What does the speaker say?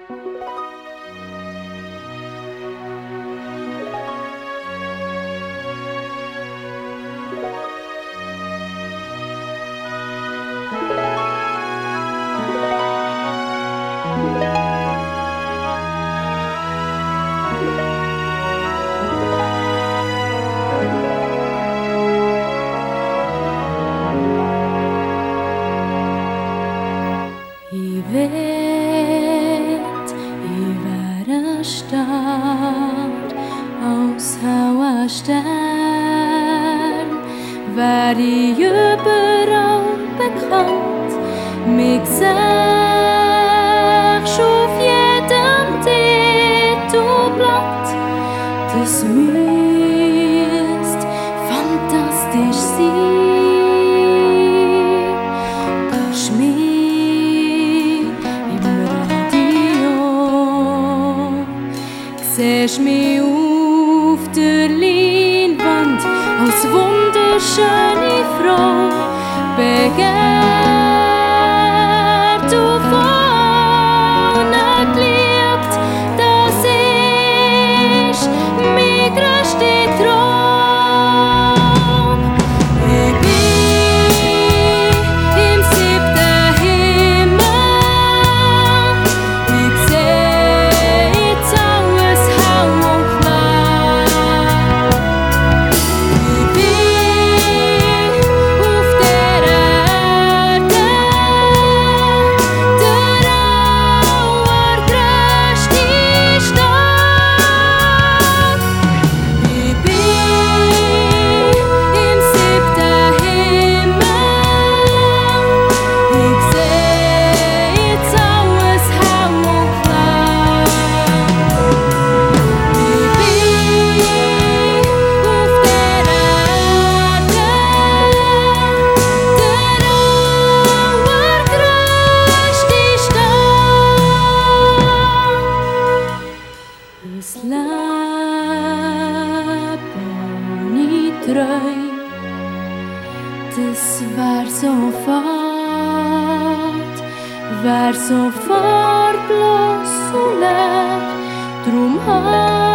Ich wär eine Stadt aus hauer Stern, wär ich überall bekannt, mich sehst auf jedem Titelblatt. Das müsst fantastisch sein. Kannst mich im Radio, siehst mich auf der Leinwand als wunderschöne Frau, begehrt auf allen geliebt. Das ist mein grösster Traum. Ich bin im 7. Himmel, ich seh jetzt alles hell und klar. Ich bin auf der Erde, der allergrößte Stadt. Ich bin im 7. Himmel, ich seh jetzt alles hell und klar. Ich bin auf der Erde, der allergrößte Stadt. Das Leben ohne Träum, das wär so fad, wär so farblos und leer. Drum